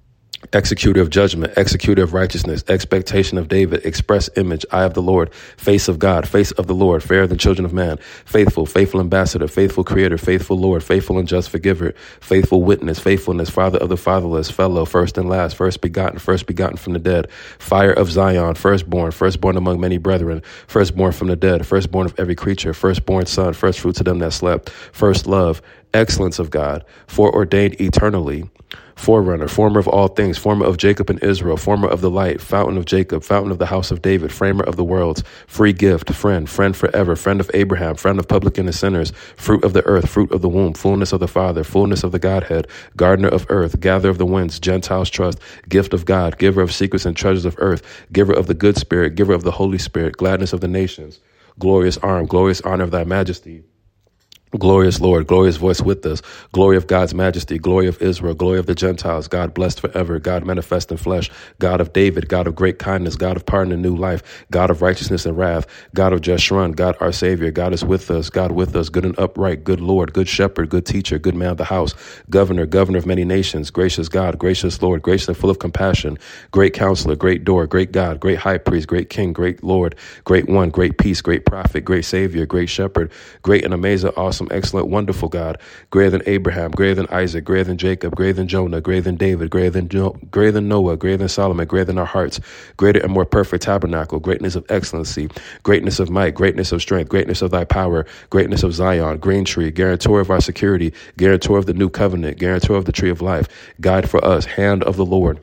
executor of judgment, executor of righteousness, expectation of David, express image, eye of the Lord, face of God, face of the Lord, fairer than children of man, faithful ambassador, faithful creator, faithful Lord, faithful and just forgiver, faithful witness, faithfulness, father of the fatherless, fellow, first and last, first begotten from the dead, fire of Zion, firstborn among many brethren, firstborn from the dead, firstborn of every creature, firstborn son, first fruits of them that slept, first love, excellence of God, foreordained eternally, forerunner, former of all things, former of Jacob and Israel, former of the light, fountain of Jacob, fountain of the house of David, framer of the worlds, free gift, friend forever, friend of Abraham, friend of publican and sinners, fruit of the earth, fruit of the womb, fullness of the Father, fullness of the Godhead, gardener of earth, gatherer of the winds, Gentiles trust, gift of God, giver of secrets and treasures of earth, giver of the good spirit, giver of the Holy Spirit, gladness of the nations, glorious arm, glorious honor of thy majesty, glorious Lord, glorious voice with us, glory of God's majesty, glory of Israel, glory of the Gentiles, God blessed forever, God manifest in flesh, God of David, God of great kindness, God of pardon and new life, God of righteousness and wrath, God of Jeshurun, God our Savior, God is with us, God with us, good and upright, good Lord, good shepherd, good teacher, good man of the house, governor of many nations, gracious God, gracious Lord, gracious and full of compassion, great counselor, great door, great God, great high priest, great king, great Lord, great one, great peace, great prophet, great Savior, great shepherd, great and amazing, awesome, excellent, wonderful God, greater than Abraham, greater than Isaac, greater than Jacob, greater than Jonah, greater than David, greater than Noah, greater than Solomon, greater than our hearts, greater and more perfect tabernacle, greatness of excellency, greatness of might, greatness of strength, greatness of thy power, greatness of Zion, green tree, guarantor of our security, guarantor of the new covenant, guarantor of the tree of life, guide for us, hand of the Lord,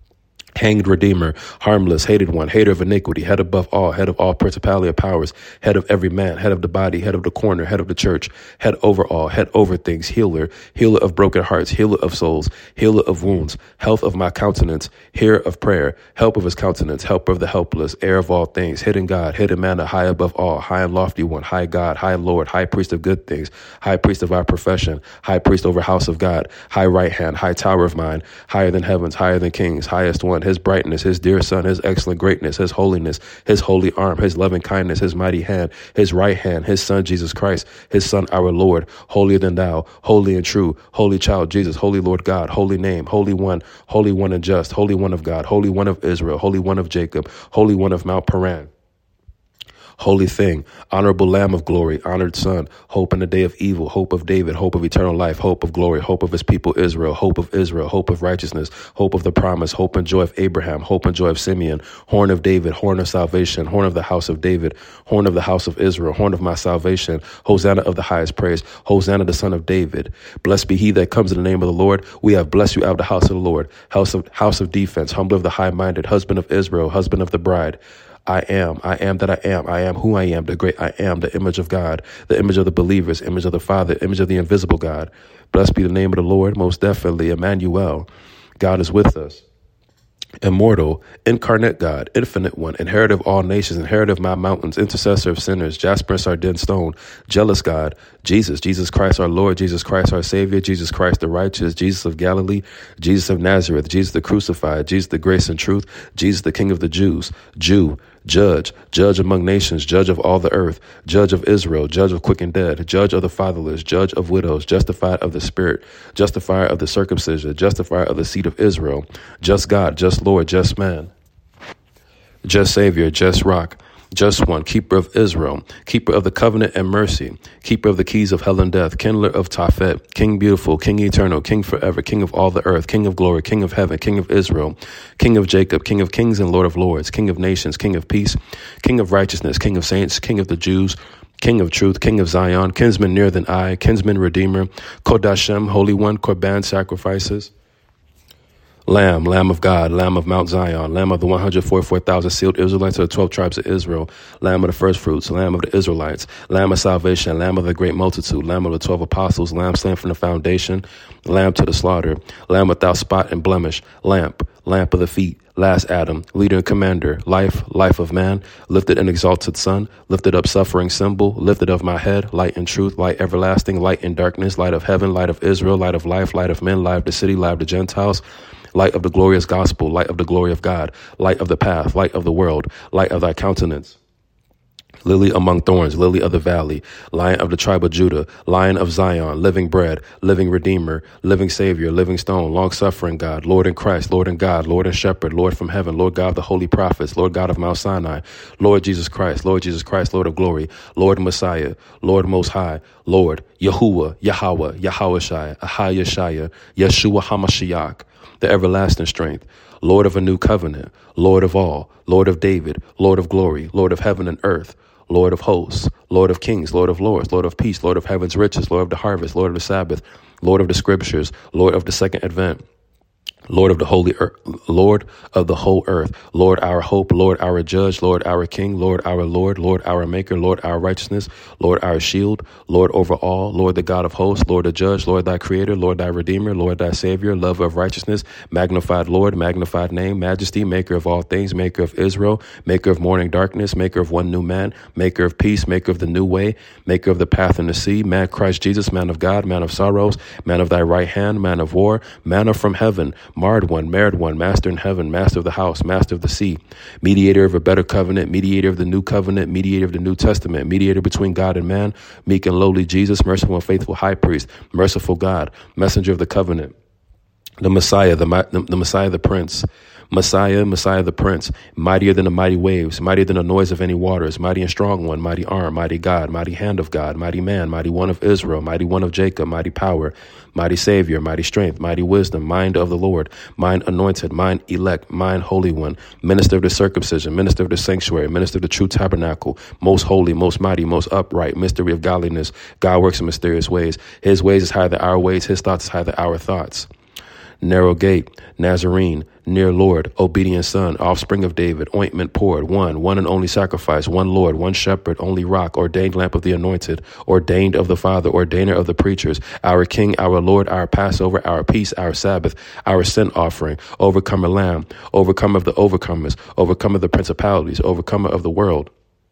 hanged Redeemer, harmless, hated one, hater of iniquity, head above all, head of all principality of powers, head of every man, head of the body, head of the corner, head of the church, head over all, head over things, healer of broken hearts, healer of souls, healer of wounds, health of my countenance, hearer of prayer, help of his countenance, helper of the helpless, heir of all things, hidden God, hidden manna, high above all, high and lofty one, high God, high Lord, high priest of good things, high priest of our profession, high priest over house of God, high right hand, high tower of mine, higher than heavens, higher than kings, highest one, his brightness, his dear son, his excellent greatness, his holiness, his holy arm, his loving kindness, his mighty hand, his right hand, his son, Jesus Christ, his son, our Lord, holier than thou, holy and true, holy child, Jesus, holy Lord God, holy name, holy one and just, holy one of God, holy one of Israel, holy one of Jacob, holy one of Mount Paran. Holy thing, honorable Lamb of glory, honored Son, hope in the day of evil, hope of David, hope of eternal life, hope of glory, hope of his people Israel, hope of righteousness, hope of the promise, hope and joy of Abraham, hope and joy of Simeon, horn of David, horn of salvation, horn of the house of David, horn of the house of Israel, horn of my salvation, Hosanna of the highest praise, Hosanna the Son of David. Blessed be he that comes in the name of the Lord. We have blessed you out of the house of the Lord, house of defense, humble of the high-minded, husband of Israel, husband of the bride. I am that I am who I am, the great I am, the image of God, the image of the believers, image of the Father, image of the invisible God. Blessed be the name of the Lord, most definitely, Emmanuel. God is with us. Immortal, incarnate God, infinite one, inheritor of all nations, inheritor of my mountains, intercessor of sinners, jasper and sardine stone, jealous God, Jesus Christ our Lord, Jesus Christ our Savior, Jesus Christ the righteous, Jesus of Galilee, Jesus of Nazareth, Jesus the crucified, Jesus the grace and truth, Jesus the King of the Jews, Jew, judge among nations, judge of all the earth, judge of Israel, judge of quick and dead, judge of the fatherless, judge of widows, justifier of the spirit, justifier of the circumcision, justifier of the seed of Israel, just God, just Lord, just man, just Savior, just rock, just one, keeper of Israel, keeper of the covenant and mercy, keeper of the keys of hell and death, kindler of Tophet, King beautiful, King eternal, King forever, King of all the earth, King of glory, King of heaven, King of Israel, King of Jacob, King of kings and Lord of lords, King of nations, King of peace, King of righteousness, King of saints, King of the Jews, King of truth, King of Zion, kinsman nearer than I, kinsman redeemer, Kodashem, Holy One, Korban sacrifices, Lamb, Lamb of God, Lamb of Mount Zion, Lamb of the 144,000 sealed Israelites of the 12 tribes of Israel, Lamb of the first fruits, Lamb of the Israelites, Lamb of salvation, Lamb of the great multitude, Lamb of the 12 apostles, Lamb slain from the foundation, Lamb to the slaughter, Lamb without spot and blemish, Lamp of the feet, last Adam, leader and commander, life of man, lifted and exalted Son, lifted up suffering symbol, lifted of my head, light and truth, light everlasting, light in darkness, light of heaven, light of Israel, light of life, light of men, light of the city, light of the Gentiles, light of the glorious gospel, light of the glory of God, light of the path, light of the world, light of thy countenance. Lily among thorns, lily of the valley, Lion of the tribe of Judah, Lion of Zion, living bread, living redeemer, living savior, living stone, long-suffering God, Lord in Christ, Lord in God, Lord and shepherd, Lord from heaven, Lord God of the holy prophets, Lord God of Mount Sinai, Lord Jesus Christ, Lord of glory, Lord Messiah, Lord most high, Lord, Yahuwah, Yahweh, Yahawashai, Ahayashaya, Yeshua HaMashiach, the everlasting strength, Lord of a new covenant, Lord of all, Lord of David, Lord of glory, Lord of heaven and earth, Lord of hosts, Lord of kings, Lord of lords, Lord of peace, Lord of heaven's riches, Lord of the harvest, Lord of the Sabbath, Lord of the scriptures, Lord of the second advent, Lord of the holy earth, Lord of the whole earth, Lord our hope, Lord our judge, Lord our king, Lord our maker, Lord our righteousness, Lord our shield, Lord over all, Lord the God of hosts, Lord the judge, Lord thy creator, Lord thy redeemer, Lord thy savior, lover of righteousness, magnified Lord, magnified name, majesty, maker of all things, maker of Israel, maker of morning darkness, maker of one new man, maker of peace, maker of the new way, maker of the path in the sea, man Christ Jesus, man of God, man of sorrows, man of thy right hand, man of war, manna from heaven, marred one, master in heaven, master of the house, master of the sea, mediator of a better covenant, mediator of the new covenant, mediator of the New Testament, mediator between God and man, meek and lowly Jesus, merciful and faithful high priest, merciful God, messenger of the covenant, the Messiah, the Messiah, the Prince, Messiah the Prince, mightier than the mighty waves, mightier than the noise of any waters, mighty and strong one, mighty arm, mighty God, mighty hand of God, mighty man, mighty one of Israel, mighty one of Jacob, mighty power, mighty Savior, mighty strength, mighty wisdom, mind of the Lord, mind anointed, mind elect, mind holy one, minister of the circumcision, minister of the sanctuary, minister of the true tabernacle, most holy, most mighty, most upright, mystery of godliness. God works in mysterious ways. His ways is higher than our ways. His thoughts is higher than our thoughts. Narrow gate, Nazarene, near Lord, obedient son, offspring of David, ointment poured, one and only sacrifice, one Lord, one shepherd, only rock, ordained lamp of the anointed, ordained of the Father, ordainer of the preachers, our King, our Lord, our Passover, our peace, our Sabbath, our sin offering, overcomer lamb, overcomer of the overcomers, overcomer of the principalities, overcomer of the world,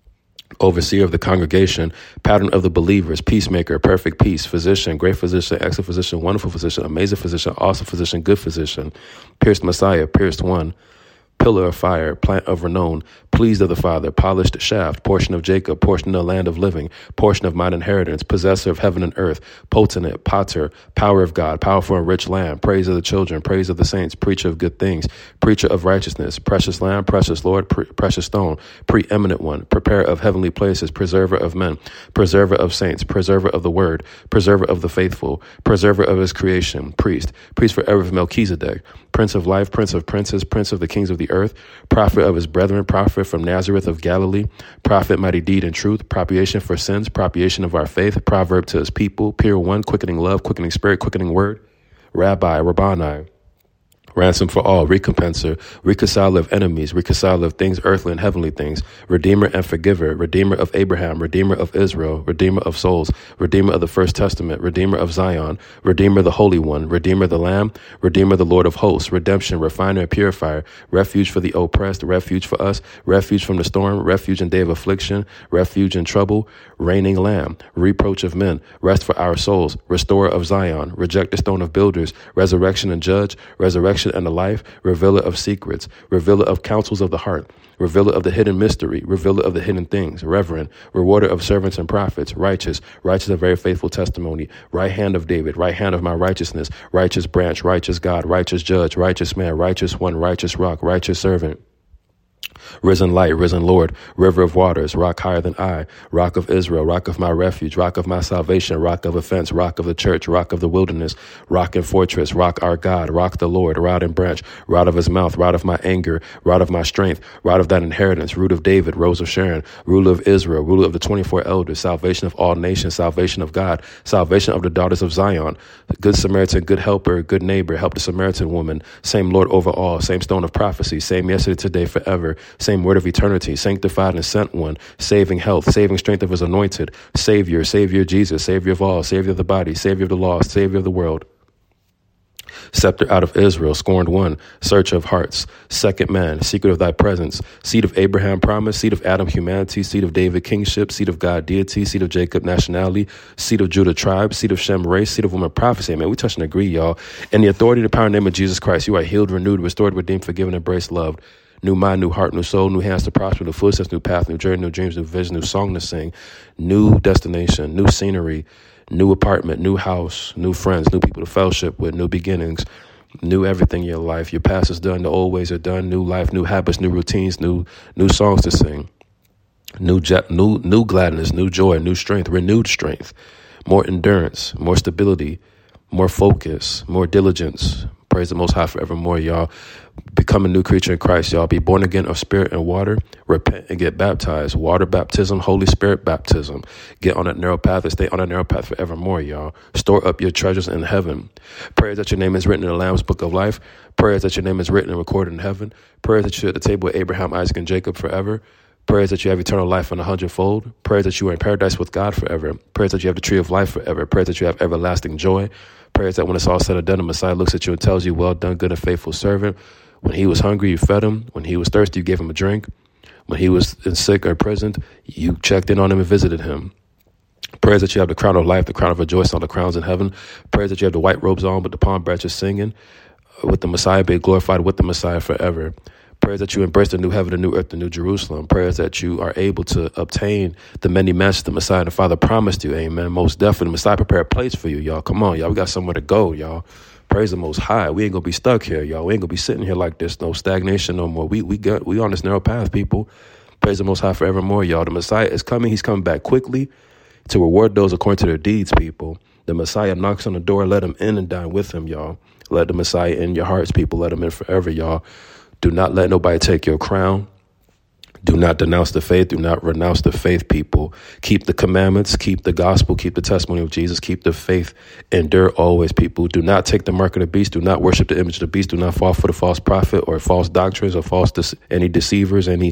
overseer of the congregation, pattern of the believers, peacemaker, perfect peace, physician, great physician, excellent physician, wonderful physician, amazing physician, awesome physician, good physician, pierced Messiah, pierced one, pillar of fire, plant of renown, pleased of the Father, polished shaft, portion of Jacob, portion of the land of living, portion of mine inheritance, possessor of heaven and earth, potentate, pater, power of God, powerful and rich lamb, praise of the children, praise of the saints, preacher of good things, preacher of righteousness, precious lamb, precious Lord, precious stone, preeminent one, preparer of heavenly places, preserver of men, preserver of saints, preserver of the word, preserver of the faithful, preserver of his creation, priest forever of Melchizedek, prince of life, prince of princes, prince of the kings of the earth, prophet of his brethren, prophet from Nazareth of Galilee, prophet, mighty deed and truth, propitiation for sins, propitiation of our faith, proverb to his people, pure one, quickening love, quickening spirit, quickening word, Rabboni, ransom for all, recompenser, reconciler of enemies, reconciler of things earthly and heavenly things, redeemer and forgiver, redeemer of Abraham, redeemer of Israel, redeemer of souls, redeemer of the first testament, redeemer of Zion, redeemer the Holy One, redeemer the Lamb, redeemer the Lord of hosts, redemption, refiner and purifier, refuge for the oppressed, refuge for us, refuge from the storm, refuge in day of affliction, refuge in trouble, reigning Lamb, reproach of men, rest for our souls, restorer of Zion, reject the stone of builders, resurrection and judge, resurrection and the life, revealer of secrets, revealer of counsels of the heart, revealer of the hidden mystery, revealer of the hidden things, reverend, rewarder of servants and prophets, righteous and very faithful testimony, right hand of David, right hand of my righteousness, righteous branch, righteous God, righteous judge, righteous man, righteous one, righteous rock, righteous servant, Risen light, risen Lord, river of waters, rock higher than I, rock of Israel, rock of my refuge, rock of my salvation, rock of offense, rock of the church, rock of the wilderness, rock and fortress, rock our God, rock the Lord, rod and branch, rod of his mouth, rod of my anger, rod of my strength, rod of thine inheritance, root of David, rose of Sharon, ruler of Israel, ruler of the 24 elders, salvation of all nations, salvation of God, salvation of the daughters of Zion, good Samaritan, good helper, good neighbor, help the Samaritan woman, same Lord over all, same stone of prophecy, same yesterday, today, forever, same word of eternity, sanctified and sent one, saving health, saving strength of his anointed, Savior, Savior Jesus, Savior of all, Savior of the body, Savior of the lost, Savior of the world. Scepter out of Israel, scorned one, search of hearts, second man, secret of thy presence, seed of Abraham promise, seed of Adam humanity, seed of David kingship, seed of God deity, seed of Jacob nationality, seed of Judah tribe, seed of Shem race, seed of woman prophecy. Man, we touch and agree, y'all. In the authority and the power and name of Jesus Christ, you are healed, renewed, restored, redeemed, forgiven, embraced, loved. New mind, new heart, new soul, new hands to prosper, new footsteps, new path, new journey, new dreams, new vision, new song to sing, new destination, new scenery, new apartment, new house, new friends, new people to fellowship with, new beginnings, new everything in your life. Your past is done, the old ways are done, new life, new habits, new routines, new songs to sing, new gladness, new joy, new strength, renewed strength, more endurance, more stability, more focus, more diligence. Praise the Most High forevermore, y'all. Become a new creature in Christ, y'all. Be born again of spirit and water. Repent and get baptized. Water baptism, Holy Spirit baptism. Get on that narrow path and stay on that narrow path forevermore, y'all. Store up your treasures in heaven. Prayers that your name is written in the Lamb's Book of Life. Prayers that your name is written and recorded in heaven. Prayers that you're at the table with Abraham, Isaac, and Jacob forever. Prayers that you have eternal life in 100-fold. Prayers that you are in paradise with God forever. Prayers that you have the tree of life forever. Prayers that you have everlasting joy. Prayers that when it's all said and done, the Messiah looks at you and tells you, well done, good and faithful servant. When he was hungry, you fed him. When he was thirsty, you gave him a drink. When he was sick or imprisoned, you checked in on him and visited him. Prayers that you have the crown of life, the crown of rejoicing, all the crowns in heaven. Prayers that you have the white robes on, but the palm branches singing, with the Messiah being glorified with the Messiah forever. Prayers that you embrace the new heaven, the new earth, the new Jerusalem. Prayers that you are able to obtain the many mansions the Messiah and the Father promised you. Amen. Most definitely, the Messiah prepared a place for you, y'all. Come on, y'all. We got somewhere to go, y'all. Praise the Most High. We ain't gonna be stuck here, y'all. We ain't gonna be sitting here like this. No stagnation, no more. We on this narrow path, people. Praise the Most High forevermore, y'all. The Messiah is coming. He's coming back quickly to reward those according to their deeds, people. The Messiah knocks on the door. Let him in and dine with him, y'all. Let the Messiah in your hearts, people. Let him in forever, y'all. Do not let nobody take your crown. Do not denounce the faith. Do not renounce the faith, people. Keep the commandments. Keep the gospel. Keep the testimony of Jesus. Keep the faith. Endure always, people. Do not take the mark of the beast. Do not worship the image of the beast. Do not fall for the false prophet or false doctrines or any deceivers, any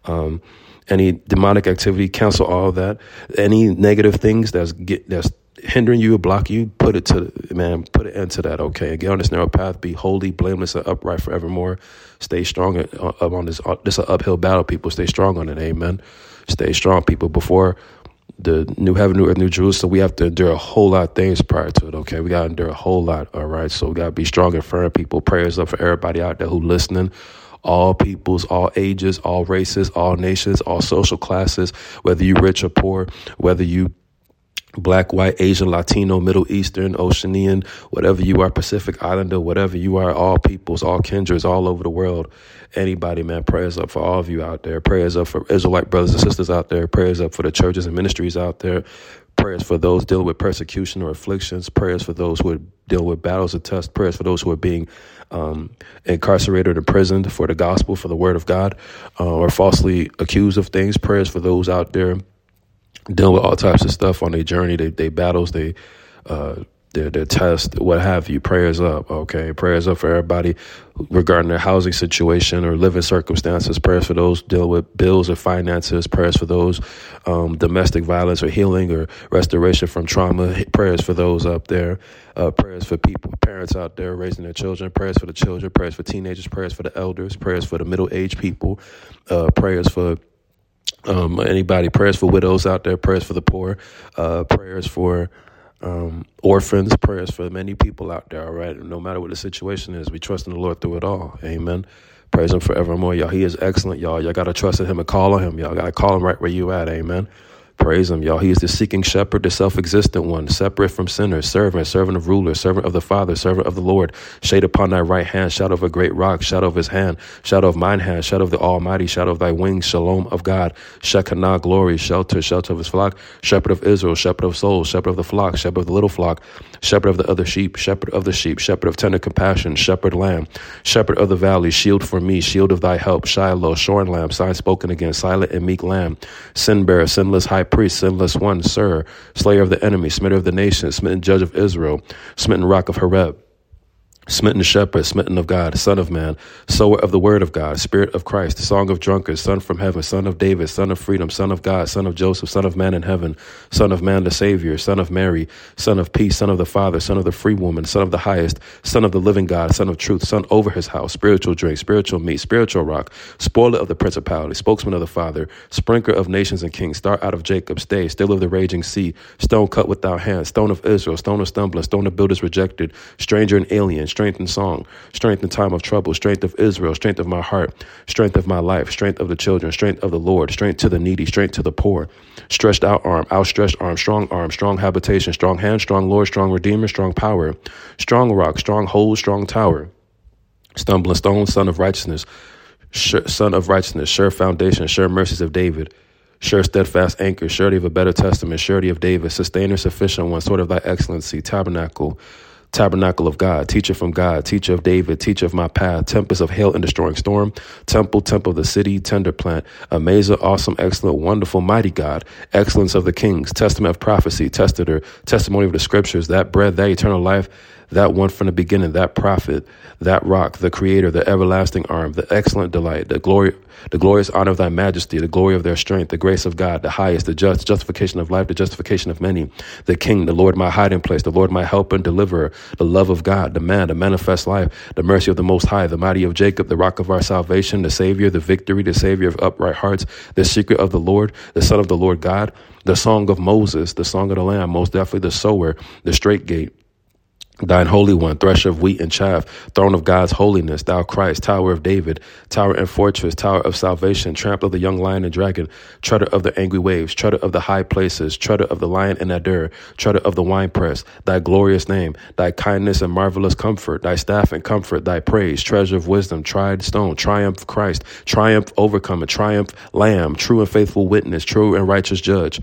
demonic activity. Cancel all of that. Any negative things that's hindering you or blocking you, put it into that, okay? Get on this narrow path, be holy, blameless, and upright forevermore. Stay strong on this an uphill battle, people. Stay strong on it, amen. Stay strong, people. Before the new heaven, new earth, new Jerusalem, we have to endure a whole lot of things prior to it, okay? We got to endure a whole lot, all right? So we got to be strong and firm, people. Prayers up for everybody out there who listening. All peoples, all ages, all races, all nations, all social classes, whether you rich or poor, whether you Black, white, Asian, Latino, Middle Eastern, Oceanian, whatever you are, Pacific Islander, whatever you are, all peoples, all kindreds, all over the world. Anybody, man, prayers up for all of you out there. Prayers up for Israelite brothers and sisters out there. Prayers up for the churches and ministries out there. Prayers for those dealing with persecution or afflictions. Prayers for those who are dealing with battles and tests. Prayers for those who are being incarcerated or imprisoned for the gospel, for the word of God, or falsely accused of things. Prayers for those out there dealing with all types of stuff on their journey, they battles, their tests, what have you. Prayers up, okay? Prayers up for everybody regarding their housing situation or living circumstances. Prayers for those dealing with bills or finances. Prayers for those domestic violence or healing or restoration from trauma. Prayers for those up there. Prayers for parents out there raising their children. Prayers for the children. Prayers for teenagers. Prayers for the elders. Prayers for the middle-aged people. Prayers for anybody. Prayers for widows out there. Prayers for the poor. Prayers for orphans. Prayers for many people out there. All right. No matter what the situation is, we trust in the Lord through it all. Amen. Praise him forevermore, y'all. He is excellent, y'all. Y'all got to trust in him and call on him, y'all. Got to call him right where you at. Amen. Praise him, y'all. He is the seeking shepherd, the self-existent one, separate from sinners, servant of rulers, servant of the Father, servant of the Lord. Shade upon thy right hand, shadow of a great rock, shadow of his hand, shadow of mine hand, shadow of the Almighty, shadow of thy wings, shalom of God, Shekinah, glory, shelter of his flock, shepherd of Israel, shepherd of souls, shepherd of the flock, shepherd of the little flock, shepherd of the other sheep, shepherd of the sheep, shepherd of tender compassion, shepherd lamb, shepherd of the valley, shield for me, shield of thy help, Shiloh, shorn lamb, sign spoken again, silent and meek lamb, sin bearer, sinless high priest, sinless one, sir, slayer of the enemy, smitter of the nations, smitten judge of Israel, smitten rock of Horeb, smitten shepherd, smitten of God, son of man, sower of the word of God, spirit of Christ, song of drunkards, son from heaven, son of David, son of freedom, son of God, son of Joseph, son of man in heaven, son of man the Savior, son of Mary, son of peace, son of the Father, son of the free woman, son of the highest, son of the living God, son of truth, son over his house, spiritual drink, spiritual meat, spiritual rock, spoiler of the principality, spokesman of the Father, sprinkler of nations and kings, star out of Jacob, stay, still of the raging sea, stone cut without hands, stone of Israel, stone of stumbling, stone of builders rejected, stranger and alien, strength and song, strength in time of trouble, strength of Israel, strength of my heart, strength of my life, strength of the children, strength of the Lord, strength to the needy, strength to the poor, stretched out arm, outstretched arm, strong habitation, strong hand, strong Lord, strong Redeemer, strong power, strong rock, strong hold, strong tower, stumbling stone, son of righteousness, sure foundation, sure mercies of David, sure steadfast anchor, surety of a better testament, surety of David, sustainer, sufficient one, sword of thy excellency, tabernacle of God, teacher from God, teacher of David, teacher of my path, tempest of hail and destroying storm, temple of the city, tender plant, amazer, awesome, excellent, wonderful, mighty God, excellence of the kings, testament of prophecy, testator, testimony of the scriptures, that bread, that eternal life, that one from the beginning, that prophet, that rock, the creator, the everlasting arm, the excellent delight, the glorious honor of thy majesty, the glory of their strength, the grace of God, the highest, the justification of life, the justification of many, the king, the Lord my hiding place, the Lord my helper and deliverer, the love of God, the manifest life, the mercy of the Most High, the mighty of Jacob, the rock of our salvation, the Savior, the victory, the Savior of upright hearts, the secret of the Lord, the Son of the Lord God, the song of Moses, the song of the Lamb, most definitely the sower, the straight gate, thine holy one, thresher of wheat and chaff, throne of God's holiness, thou Christ, tower of David, tower and fortress, tower of salvation, tramp of the young lion and dragon, treader of the angry waves, treader of the high places, treader of the lion and adder, treader of the winepress, thy glorious name, thy kindness and marvelous comfort, thy staff and comfort, thy praise, treasure of wisdom, tried stone, triumph Christ, triumph overcomer, triumph lamb, true and faithful witness, true and righteous judge,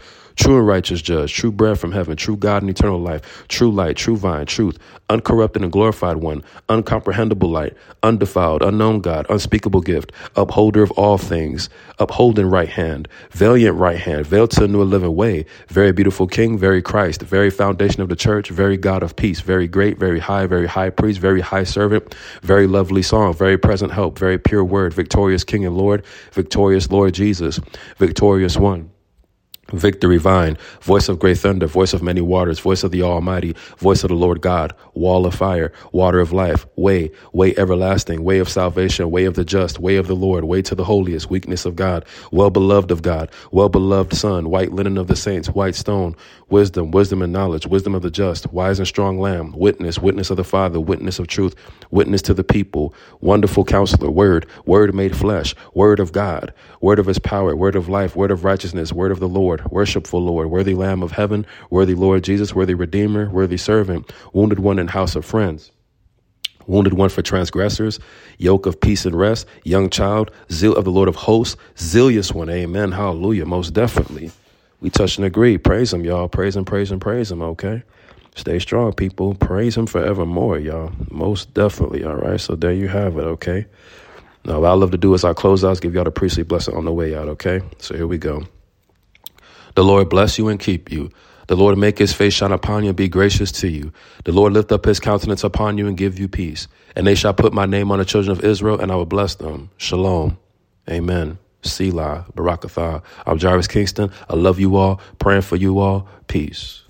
true bread from heaven, true God and eternal life, true light, true vine, truth, uncorrupted and glorified one, uncomprehendable light, undefiled, unknown God, unspeakable gift, upholder of all things, upholding right hand, veiled to a new living way, very beautiful King, very Christ, very foundation of the church, very God of peace, very great, very high priest, very high servant, very lovely song, very present help, very pure word, victorious King and Lord, victorious Lord Jesus, victorious one. Victory vine, voice of great thunder, voice of many waters, voice of the Almighty, voice of the Lord God, wall of fire, water of life, way everlasting, way of salvation, way of the just, way of the Lord, way to the holiest, weakness of God, well-beloved of God, well-beloved Son, white linen of the saints, white stone, wisdom and knowledge, wisdom of the just, wise and strong Lamb, witness of the Father, witness of truth, witness to the people, wonderful counselor, word made flesh, word of God, word of his power, word of life, word of righteousness, word of the Lord, worshipful Lord, worthy Lamb of heaven, worthy Lord Jesus, worthy Redeemer, worthy servant, wounded one in house of friends, wounded one for transgressors, yoke of peace and rest, young child, zeal of the Lord of hosts, zealous one, amen, hallelujah, most definitely. We touch and agree. Praise him, y'all. Praise him, okay? Stay strong, people. Praise him forevermore, y'all. Most definitely, all right? So there you have it, okay? Now, what I love to do is I close out, give y'all the priestly blessing on the way out, okay? So here we go. The Lord bless you and keep you. The Lord make his face shine upon you and be gracious to you. The Lord lift up his countenance upon you and give you peace. And they shall put my name on the children of Israel, and I will bless them. Shalom. Amen. Selah. Barakatah. I'm Jarvis Kingston. I love you all. Praying for you all. Peace.